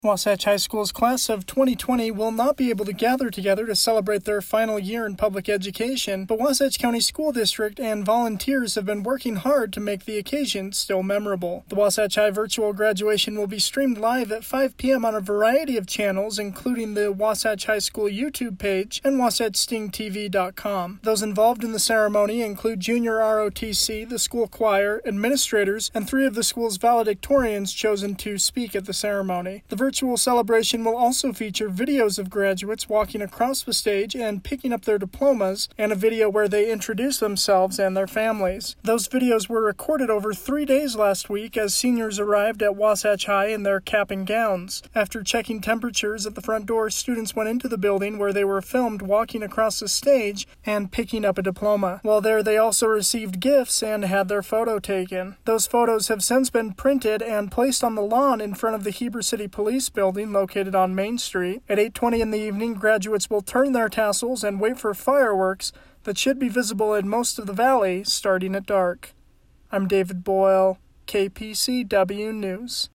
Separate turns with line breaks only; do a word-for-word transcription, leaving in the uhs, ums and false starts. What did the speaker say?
Wasatch High School's class of twenty twenty will not be able to gather together to celebrate their final year in public education, but Wasatch County School District and volunteers have been working hard to make the occasion still memorable. The Wasatch High virtual graduation will be streamed live at five p.m. on a variety of channels, including the Wasatch High School YouTube page and Wasatch Sting T V dot com. Those involved in the ceremony include junior R O T C, the school choir, administrators, and three of the school's valedictorians chosen to speak at the ceremony. The virtual celebration will also feature videos of graduates walking across the stage and picking up their diplomas, and a video where they introduce themselves and their families. Those videos were recorded over three days last week as seniors arrived at Wasatch High in their cap and gowns. After checking temperatures at the front door, students went into the building where they were filmed walking across the stage and picking up a diploma. While there, they also received gifts and had their photo taken. Those photos have since been printed and placed on the lawn in front of the Heber City Police building located on Main Street. At eight twenty in the evening, graduates will turn their tassels and wait for fireworks that should be visible in most of the valley starting at dark. I'm David Boyle, K P C W News.